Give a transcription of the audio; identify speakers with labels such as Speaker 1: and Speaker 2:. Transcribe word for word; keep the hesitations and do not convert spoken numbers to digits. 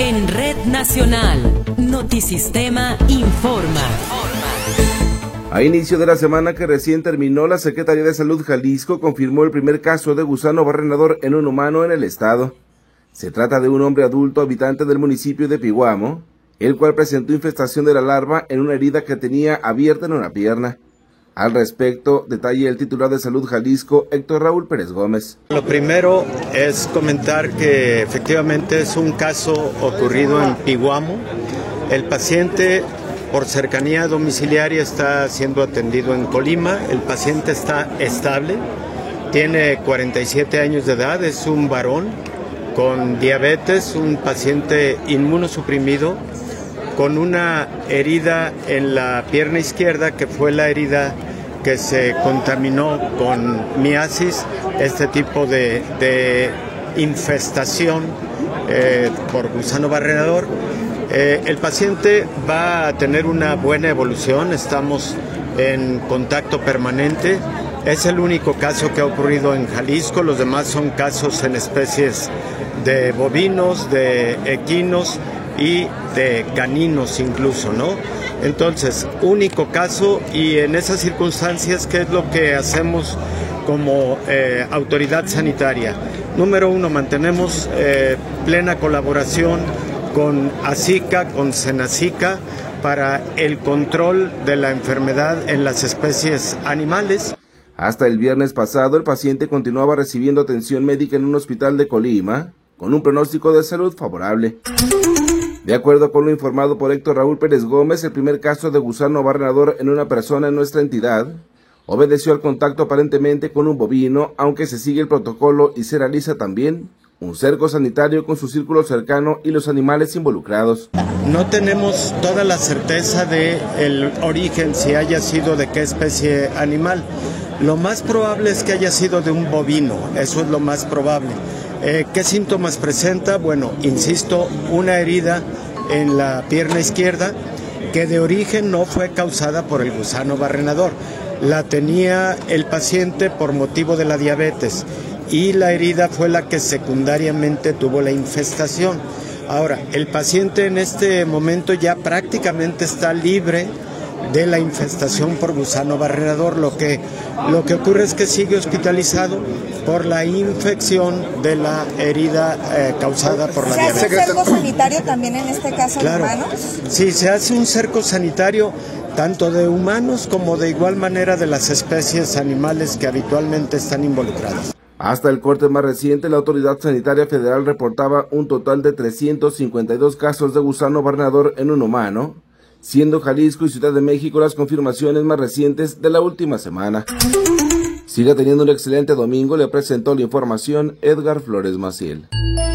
Speaker 1: En Red Nacional, Notisistema informa.
Speaker 2: A inicio de la semana que recién terminó, la Secretaría de Salud Jalisco confirmó el primer caso de gusano barrenador en un humano en el estado. Se trata de un hombre adulto habitante del municipio de Pihuamo, el cual presentó infestación de la larva en una herida que tenía abierta en una pierna. Al respecto, detalla el titular de Salud Jalisco, Héctor Raúl Pérez Gómez.
Speaker 3: Lo primero es comentar que efectivamente es un caso ocurrido en Pihuamo. El paciente, por cercanía domiciliaria, está siendo atendido en Colima. El paciente está estable, tiene cuarenta y siete años de edad, es un varón con diabetes, un paciente inmunosuprimido, con una herida en la pierna izquierda que fue la herida que se contaminó con miasis, este tipo de, de infestación eh, por gusano barrenador. Eh, el paciente va a tener una buena evolución, estamos en contacto permanente. Es el único caso que ha ocurrido en Jalisco, los demás son casos en especies de bovinos, de equinos y de caninos incluso, ¿no? Entonces, único caso, y en esas circunstancias, ¿qué es lo que hacemos como eh, autoridad sanitaria? Número uno, mantenemos eh, plena colaboración con ASICA, con Senacica, para el control de la enfermedad en las especies animales.
Speaker 2: Hasta el viernes pasado, el paciente continuaba recibiendo atención médica en un hospital de Colima, con un pronóstico de salud favorable. De acuerdo con lo informado por Héctor Raúl Pérez Gómez, el primer caso de gusano barrenador en una persona en nuestra entidad obedeció al contacto aparentemente con un bovino, aunque se sigue el protocolo y se realiza también un cerco sanitario con su círculo cercano y los animales involucrados.
Speaker 3: No tenemos toda la certeza del origen, si haya sido de qué especie animal. Lo más probable es que haya sido de un bovino, eso es lo más probable. Eh, ¿Qué síntomas presenta? Bueno, insisto, una herida en la pierna izquierda que de origen no fue causada por el gusano barrenador. La tenía el paciente por motivo de la diabetes y la herida fue la que secundariamente tuvo la infestación. Ahora, el paciente en este momento ya prácticamente está libre de la infestación por gusano barrenador. Lo que, lo que ocurre es que sigue hospitalizado por la infección de la herida eh, causada por la diabetes.
Speaker 4: ¿Se hace un cerco sanitario también en este caso
Speaker 3: claro,
Speaker 4: de humanos?
Speaker 3: Sí, se hace un cerco sanitario tanto de humanos como de igual manera de las especies animales que habitualmente están involucradas.
Speaker 2: Hasta el corte más reciente, la Autoridad Sanitaria Federal reportaba un total de trescientos cincuenta y dos casos de gusano barrenador en un humano, siendo Jalisco y Ciudad de México las confirmaciones más recientes de la última semana. Siga teniendo un excelente domingo, le presentó la información Edgar Flores Maciel.